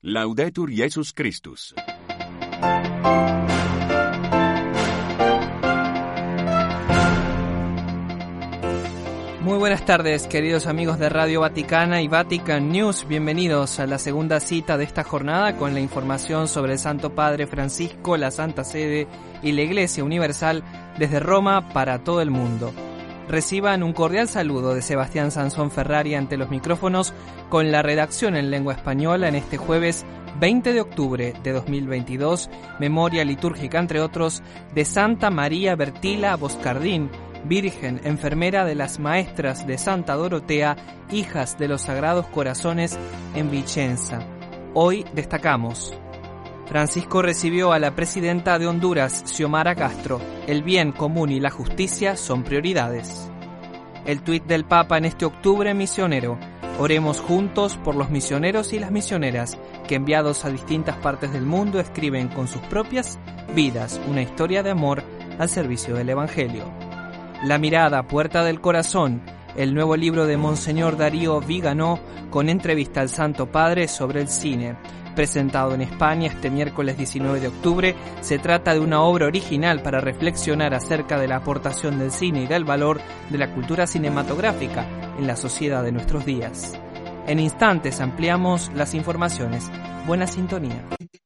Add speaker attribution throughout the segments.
Speaker 1: Laudetur Jesus Christus.
Speaker 2: Muy buenas tardes, queridos amigos de Radio Vaticana y Vatican News. Bienvenidos a la segunda cita de esta jornada con la información sobre el Santo Padre Francisco, la Santa Sede y la Iglesia Universal desde Roma para todo el mundo. Reciban un cordial saludo de Sebastián Sansón Ferrari ante los micrófonos con la redacción en lengua española en este jueves 20 de octubre de 2022, memoria litúrgica entre otros de Santa María Bertila Boscardín, Virgen, enfermera de las maestras de Santa Dorotea, hijas de los Sagrados Corazones en Vicenza. Hoy destacamos: Francisco recibió a la presidenta de Honduras, Xiomara Castro. El bien común y la justicia son prioridades. El tuit del Papa en este octubre misionero. Oremos juntos por los misioneros y las misioneras que, enviados a distintas partes del mundo, escriben con sus propias vidas una historia de amor al servicio del Evangelio. La mirada, puerta del corazón, el nuevo libro de Monseñor Darío Viganò con entrevista al Santo Padre sobre el cine. Presentado en España este miércoles 19 de octubre, se trata de una obra original para reflexionar acerca de la aportación del cine y del valor de la cultura cinematográfica en la sociedad de nuestros días. En instantes ampliamos las informaciones. Buena sintonía.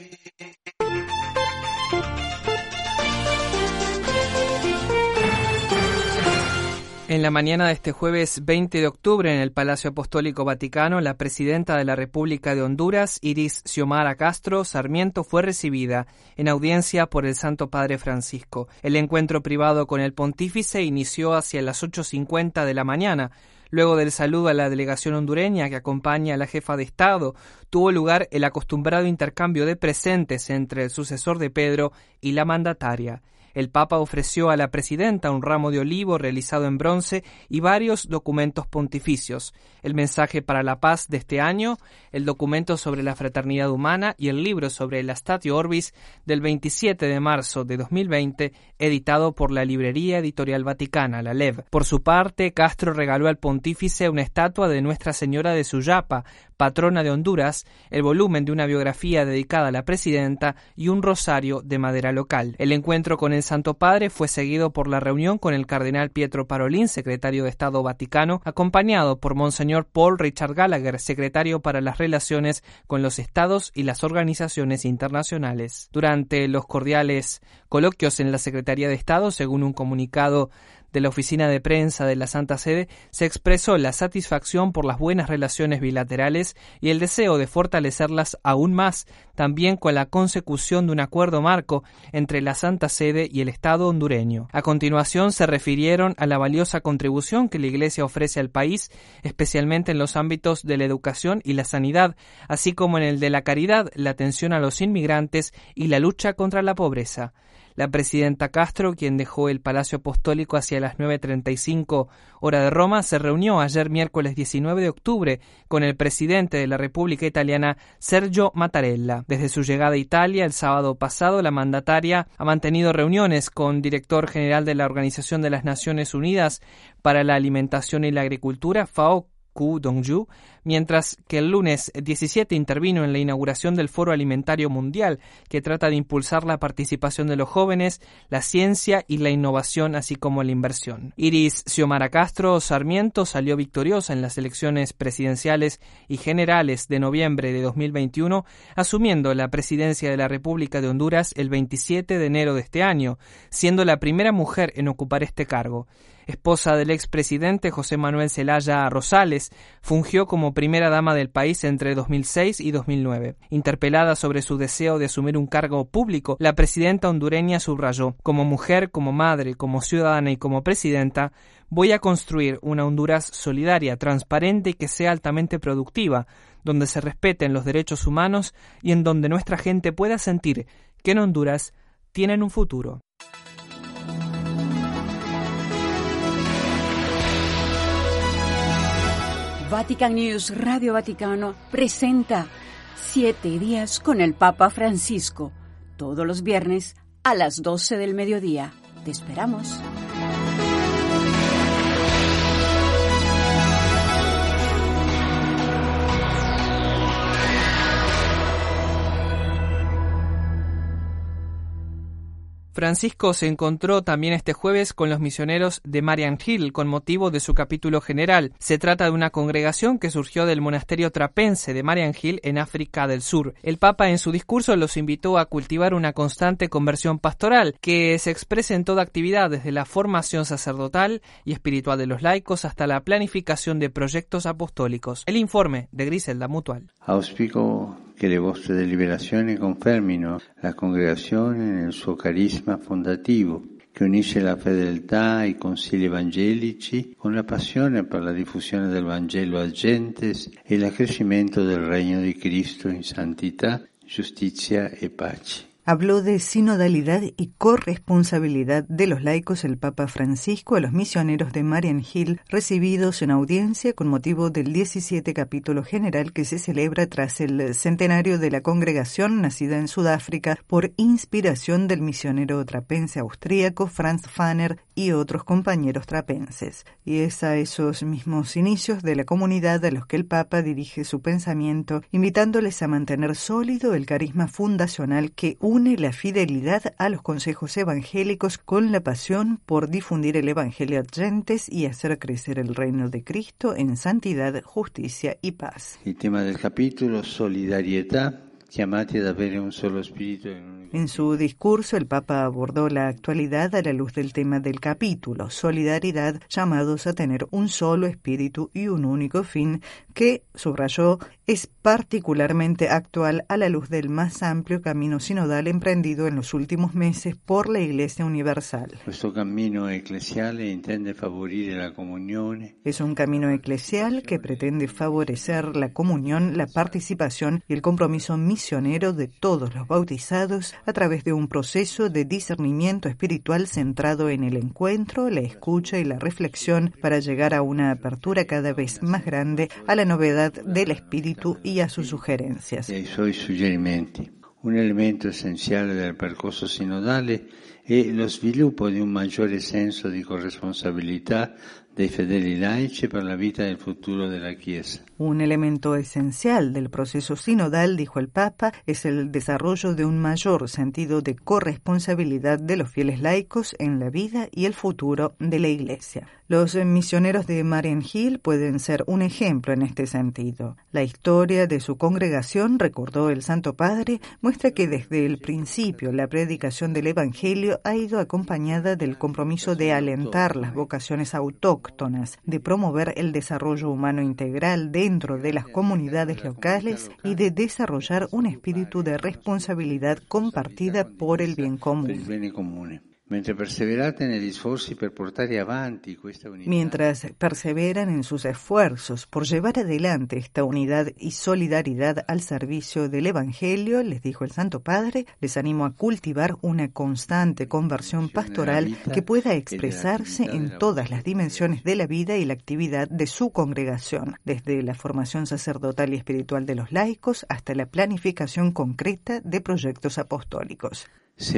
Speaker 2: En la mañana de este jueves 20 de octubre, en el Palacio Apostólico Vaticano, la presidenta de la República de Honduras, Iris Xiomara Castro Sarmiento, fue recibida en audiencia por el Santo Padre Francisco. El encuentro privado con el pontífice inició hacia las 8:50 de la mañana. Luego del saludo a la delegación hondureña que acompaña a la jefa de Estado, tuvo lugar el acostumbrado intercambio de presentes entre el sucesor de Pedro y la mandataria. El Papa ofreció a la presidenta un ramo de olivo realizado en bronce y varios documentos pontificios: el mensaje para la paz de este año, el documento sobre la fraternidad humana y el libro sobre el Statio Orbis del 27 de marzo de 2020, editado por la Librería Editorial Vaticana, la LEV. Por su parte, Castro regaló al pontífice una estatua de Nuestra Señora de Suyapa, patrona de Honduras, el volumen de una biografía dedicada a la presidenta y un rosario de madera local. El encuentro con el Santo Padre fue seguido por la reunión con el cardenal Pietro Parolin, secretario de Estado Vaticano, acompañado por Monseñor Paul Richard Gallagher, secretario para las relaciones con los estados y las organizaciones internacionales. Durante los cordiales coloquios en la Secretaría de Estado, según un comunicado de la Oficina de Prensa de la Santa Sede, se expresó la satisfacción por las buenas relaciones bilaterales y el deseo de fortalecerlas aún más, también con la consecución de un acuerdo marco entre la Santa Sede y el Estado hondureño. A continuación se refirieron a la valiosa contribución que la Iglesia ofrece al país, especialmente en los ámbitos de la educación y la sanidad, así como en el de la caridad, la atención a los inmigrantes y la lucha contra la pobreza. La presidenta Castro, quien dejó el Palacio Apostólico hacia las 9:35 hora de Roma, se reunió ayer miércoles 19 de octubre con el presidente de la República Italiana, Sergio Mattarella. Desde su llegada a Italia el sábado pasado, la mandataria ha mantenido reuniones con director general de la Organización de las Naciones Unidas para la Alimentación y la Agricultura, FAO, Ku Dongju, mientras que el lunes 17 intervino en la inauguración del Foro Alimentario Mundial, que trata de impulsar la participación de los jóvenes, la ciencia y la innovación, así como la inversión. Iris Xiomara Castro Sarmiento salió victoriosa en las elecciones presidenciales y generales de noviembre de 2021, asumiendo la presidencia de la República de Honduras el 27 de enero de este año, siendo la primera mujer en ocupar este cargo. Esposa del expresidente José Manuel Zelaya Rosales, fungió como primera dama del país entre 2006 y 2009. Interpelada sobre su deseo de asumir un cargo público, la presidenta hondureña subrayó: como mujer, como madre, como ciudadana y como presidenta, voy a construir una Honduras solidaria, transparente y que sea altamente productiva, donde se respeten los derechos humanos y en donde nuestra gente pueda sentir que en Honduras tienen un futuro.
Speaker 3: Vatican News Radio Vaticano presenta 7 días con el Papa Francisco, todos los viernes a las 12 del mediodía. Te esperamos.
Speaker 2: Francisco se encontró también este jueves con los misioneros de Marian Hill con motivo de su capítulo general. Se trata de una congregación que surgió del monasterio trapense de Marian Hill en África del Sur. El Papa en su discurso los invitó a cultivar una constante conversión pastoral que se expresa en toda actividad, desde la formación sacerdotal y espiritual de los laicos hasta la planificación de proyectos apostólicos. El informe de Griselda Mutual.
Speaker 4: Auspico che le vostre deliberazioni confermino la congregazione nel suo carisma fondativo, che unisce la fedeltà ai consigli evangelici con la passione per la diffusione del Vangelo a gentes e l'accrescimento del regno di Cristo in santità, giustizia e pace.
Speaker 5: Habló de sinodalidad y corresponsabilidad de los laicos el Papa Francisco a los misioneros de Marian Hill recibidos en audiencia con motivo del 17 capítulo general que se celebra tras el centenario de la congregación nacida en Sudáfrica por inspiración del misionero trapense austríaco Franz Pfanner y otros compañeros trapenses. Y es a esos mismos inicios de la comunidad a los que el Papa dirige su pensamiento, invitándoles a mantener sólido el carisma fundacional que une la fidelidad a los consejos evangélicos con la pasión por difundir el Evangelio a gentes y hacer crecer el reino de Cristo en santidad, justicia y paz.
Speaker 4: El tema del capítulo, solidarietà, chiamati ad avere un solo spirito.
Speaker 5: En su discurso, el Papa abordó la actualidad a la luz del tema del capítulo, solidaridad, llamados a tener un solo espíritu y un único fin, que, subrayó, es particularmente actual a la luz del más amplio camino sinodal emprendido en los últimos meses por la Iglesia Universal.
Speaker 4: Questo cammino eclesiale intende favorire la comunione.
Speaker 5: Es un camino eclesial que pretende favorecer la comunión, la participación y el compromiso misionero de todos los bautizados a través de un proceso de discernimiento espiritual centrado en el encuentro, la escucha y la reflexión para llegar a una apertura cada vez más grande a la novedad del espíritu y a sus sugerencias.
Speaker 4: E ai suoi suggerimenti. Un elemento essenziale del percorso sinodale è lo sviluppo di un maggiore senso di corresponsabilità dei fedeli laici per la vita del futuro della Chiesa.
Speaker 5: Un elemento esencial del proceso sinodal, dijo el Papa, es el desarrollo de un mayor sentido de corresponsabilidad de los fieles laicos en la vida y el futuro de la Iglesia. Los misioneros de Marian Hill pueden ser un ejemplo en este sentido. La historia de su congregación, recordó el Santo Padre, muestra que desde el principio la predicación del Evangelio ha ido acompañada del compromiso de alentar las vocaciones autóctonas, de promover el desarrollo humano integral dentro de las comunidades locales y de desarrollar un espíritu de responsabilidad compartida por el bien común. Mientras perseveran en sus esfuerzos por llevar adelante esta unidad y solidaridad al servicio del Evangelio, les dijo el Santo Padre, les animo a cultivar una constante conversión pastoral que pueda expresarse en todas las dimensiones de la vida y la actividad de su congregación, desde la formación sacerdotal y espiritual de los laicos hasta la planificación concreta de proyectos apostólicos.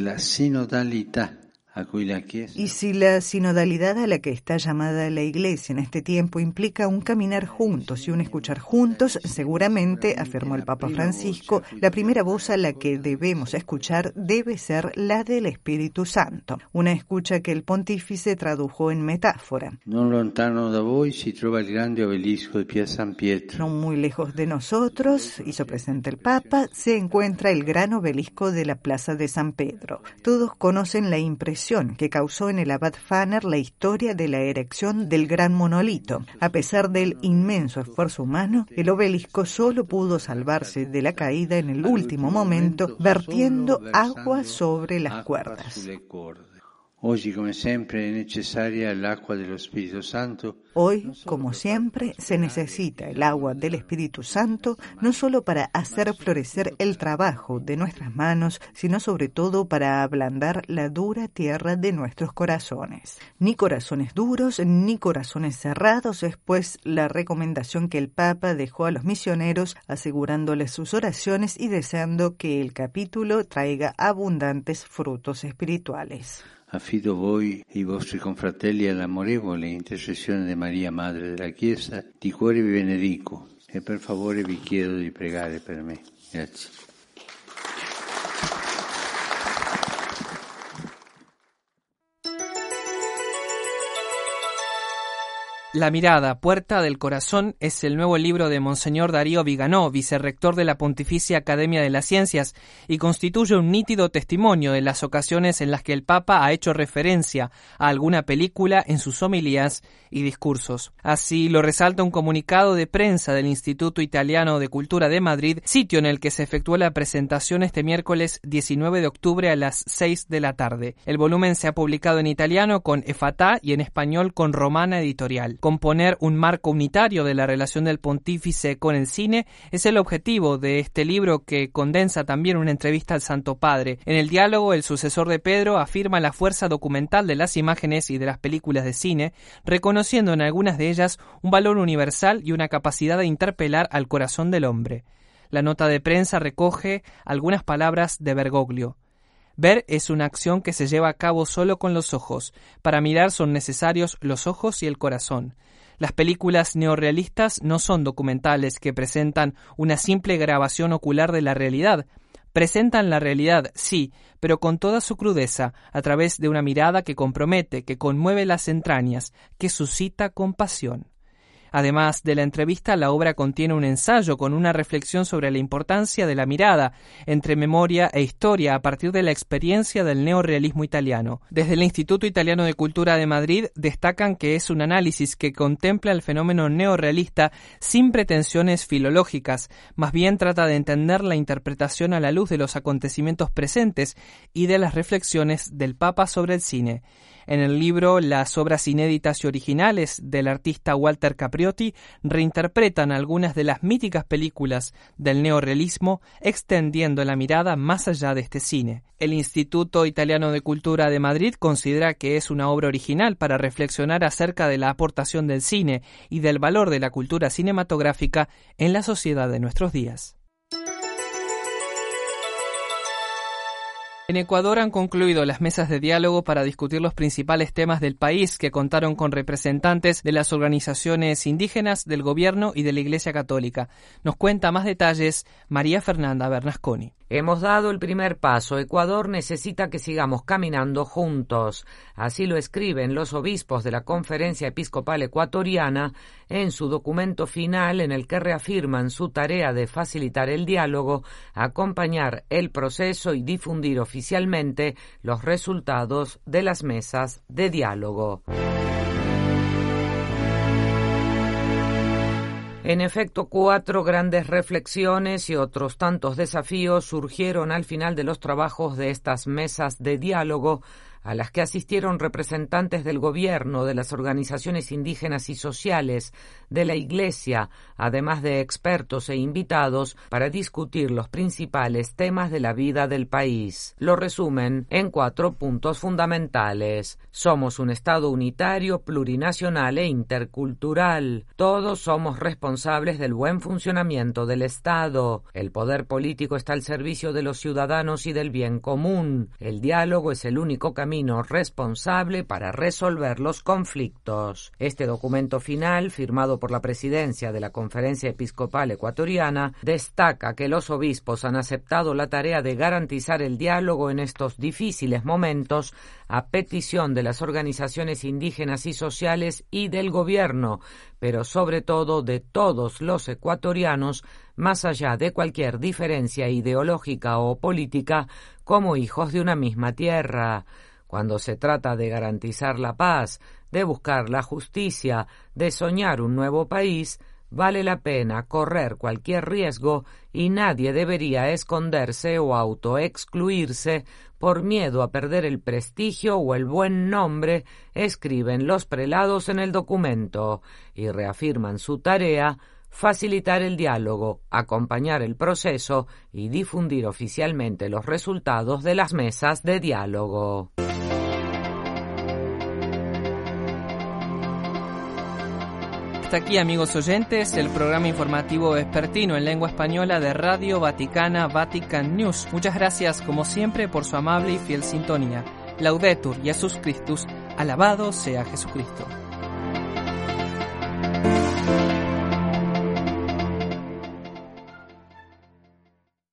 Speaker 5: Y si la sinodalidad a la que está llamada la Iglesia en este tiempo implica un caminar juntos y un escuchar juntos, seguramente, afirmó el Papa Francisco, la primera voz a la que debemos escuchar debe ser la del Espíritu Santo, una escucha que el pontífice tradujo en metáfora.
Speaker 4: Non lontano da voi si trova il grande obelisco di Piazza San Pietro.
Speaker 5: No muy lejos de nosotros, hizo presente el Papa, se encuentra el gran obelisco de la Plaza de San Pedro. Todos conocen la impresión que causó en el abad Pfanner la historia de la erección del gran monolito. A pesar del inmenso esfuerzo humano, el obelisco solo pudo salvarse de la caída en el último momento, vertiendo agua sobre las cuerdas.
Speaker 4: Hoy, como siempre, es necesaria el agua del Espíritu Santo.
Speaker 5: Hoy, como siempre, se necesita el agua del Espíritu Santo, no solo para hacer florecer el trabajo de nuestras manos, sino sobre todo para ablandar la dura tierra de nuestros corazones. Ni corazones duros, ni corazones cerrados, es pues la recomendación que el Papa dejó a los misioneros, asegurándoles sus oraciones y deseando que el capítulo traiga abundantes frutos espirituales.
Speaker 4: Affido voi e i vostri confratelli all'amorevole intercessione di Maria, Madre della Chiesa. Di cuore vi benedico e per favore vi chiedo di pregare per me. Grazie.
Speaker 2: La mirada, puerta del corazón, es el nuevo libro de Monseñor Darío Viganò, vicerrector de la Pontificia Academia de las Ciencias, y constituye un nítido testimonio de las ocasiones en las que el Papa ha hecho referencia a alguna película en sus homilías y discursos. Así lo resalta un comunicado de prensa del Instituto Italiano de Cultura de Madrid, sitio en el que se efectuó la presentación este miércoles 19 de octubre a las 6 de la tarde. El volumen se ha publicado en italiano con Efatá y en español con Romana Editorial. Componer un marco unitario de la relación del pontífice con el cine es el objetivo de este libro, que condensa también una entrevista al Santo Padre. En el diálogo, el sucesor de Pedro afirma la fuerza documental de las imágenes y de las películas de cine, reconociendo en algunas de ellas un valor universal y una capacidad de interpelar al corazón del hombre. La nota de prensa recoge algunas palabras de Bergoglio. Ver es una acción que se lleva a cabo solo con los ojos. Para mirar son necesarios los ojos y el corazón. Las películas neorrealistas no son documentales que presentan una simple grabación ocular de la realidad. Presentan la realidad, sí, pero con toda su crudeza, a través de una mirada que compromete, que conmueve las entrañas, que suscita compasión. Además de la entrevista, la obra contiene un ensayo con una reflexión sobre la importancia de la mirada entre memoria e historia a partir de la experiencia del neorrealismo italiano. Desde el Instituto Italiano de Cultura de Madrid destacan que es un análisis que contempla el fenómeno neorrealista sin pretensiones filológicas, más bien trata de entender la interpretación a la luz de los acontecimientos presentes y de las reflexiones del Papa sobre el cine. En el libro, las obras inéditas y originales del artista Walter Capriotti reinterpretan algunas de las míticas películas del neorrealismo, extendiendo la mirada más allá de este cine. El Instituto Italiano de Cultura de Madrid considera que es una obra original para reflexionar acerca de la aportación del cine y del valor de la cultura cinematográfica en la sociedad de nuestros días. En Ecuador han concluido las mesas de diálogo para discutir los principales temas del país, que contaron con representantes de las organizaciones indígenas, del gobierno y de la Iglesia Católica. Nos cuenta más detalles María Fernanda Bernasconi.
Speaker 6: Hemos dado el primer paso. Ecuador necesita que sigamos caminando juntos. Así lo escriben los obispos de la Conferencia Episcopal Ecuatoriana en su documento final, en el que reafirman su tarea de facilitar el diálogo, acompañar el proceso y difundir oficialmente los resultados de las mesas de diálogo. En efecto, 4 grandes reflexiones y otros tantos desafíos surgieron al final de los trabajos de estas mesas de diálogo, a las que asistieron representantes del gobierno, de las organizaciones indígenas y sociales, de la Iglesia, además de expertos e invitados, para discutir los principales temas de la vida del país. Lo resumen en 4 puntos fundamentales. Somos un Estado unitario, plurinacional e intercultural. Todos somos responsables del buen funcionamiento del Estado. El poder político está al servicio de los ciudadanos y del bien común. El diálogo es el único camino responsable para resolver los conflictos. Este documento final, firmado por la presidencia de la Conferencia Episcopal Ecuatoriana, destaca que los obispos han aceptado la tarea de garantizar el diálogo en estos difíciles momentos a petición de las organizaciones indígenas y sociales y del gobierno, pero sobre todo de todos los ecuatorianos, más allá de cualquier diferencia ideológica o política, como hijos de una misma tierra. Cuando se trata de garantizar la paz, de buscar la justicia, de soñar un nuevo país, vale la pena correr cualquier riesgo y nadie debería esconderse o autoexcluirse por miedo a perder el prestigio o el buen nombre, escriben los prelados en el documento, y reafirman su tarea: facilitar el diálogo, acompañar el proceso y difundir oficialmente los resultados de las mesas de diálogo.
Speaker 2: Hasta aquí, amigos oyentes, el programa informativo vespertino en lengua española de Radio Vaticana, Vatican News. Muchas gracias, como siempre, por su amable y fiel sintonía. Laudetur Jesus Christus, alabado sea Jesucristo.